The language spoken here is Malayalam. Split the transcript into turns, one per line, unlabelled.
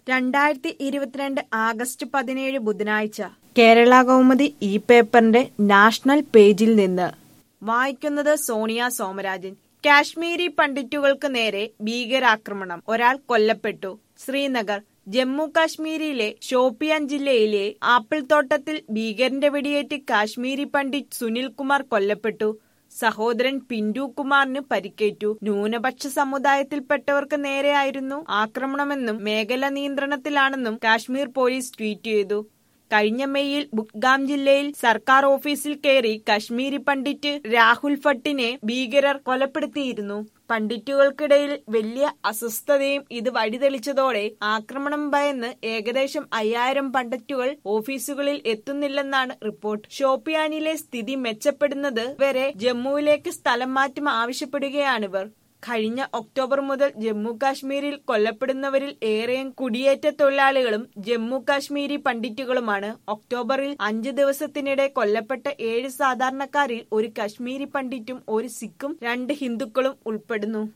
2022 ആഗസ്റ്റ് 17 ബുധനാഴ്ച കേരള കൗമുദി ഈ പേപ്പറിന്റെ നാഷണൽ പേജിൽ നിന്ന് വായിക്കുന്നത് സോണിയ സോമരാജൻ. കാശ്മീരി പണ്ഡിറ്റുകൾക്ക് നേരെ ഭീകരാക്രമണം, ഒരാൾ കൊല്ലപ്പെട്ടു. ശ്രീനഗർ. ജമ്മു കാശ്മീരിലെ ഷോപ്പിയാൻ ജില്ലയിലെ ആപ്പിൾ തോട്ടത്തിൽ ഭീകരന്റെ വെടിയേറ്റ് കാശ്മീരി പണ്ഡിറ്റ് സുനിൽ കുമാർ കൊല്ലപ്പെട്ടു. സഹോദരൻ പിന്റു കുമാറിന് പരിക്കേറ്റു. ന്യൂനപക്ഷ സമുദായത്തിൽപ്പെട്ടവർക്ക് നേരെയായിരുന്നു ആക്രമണമെന്നും മേഖല നിയന്ത്രണത്തിലാണെന്നും കാശ്മീർ പോലീസ് ട്വീറ്റ് ചെയ്തു. കഴിഞ്ഞ മെയ്യിൽ ബുഡ്ഗാം ജില്ലയിൽ സർക്കാർ ഓഫീസിൽ കയറി കശ്മീരി പണ്ഡിറ്റ് രാഹുൽ ഭട്ടിനെ ഭീകരർ കൊലപ്പെടുത്തിയിരുന്നു. പണ്ഡിറ്റുകൾക്കിടയിൽ വലിയ അസ്വസ്ഥതയും ഇത് വഴിതെളിച്ചതോടെ ആക്രമണം ഭയന്ന് ഏകദേശം 5000 പണ്ഡിറ്റുകൾ ഓഫീസുകളിൽ എത്തുന്നില്ലെന്നാണ് റിപ്പോർട്ട്. ഷോപ്പിയാനിലെ സ്ഥിതി മെച്ചപ്പെടുന്നത് വരെ ജമ്മുവിലേക്ക് സ്ഥലം മാറ്റം ആവശ്യപ്പെടുകയാണിവർ. കഴിഞ്ഞ ഒക്ടോബർ മുതൽ ജമ്മു കാശ്മീരിൽ കൊല്ലപ്പെടുന്നവരിൽ ഏറെയും കുടിയേറ്റ തൊഴിലാളികളും ജമ്മു കാശ്മീരി പണ്ഡിറ്റുകളുമാണ്. ഒക്ടോബറിൽ 5 ദിവസത്തിനിടെ കൊല്ലപ്പെട്ട 7 സാധാരണക്കാരിൽ ഒരു കശ്മീരി പണ്ഡിറ്റും ഒരു സിഖും 2 ഹിന്ദുക്കളും ഉൾപ്പെടുന്നു.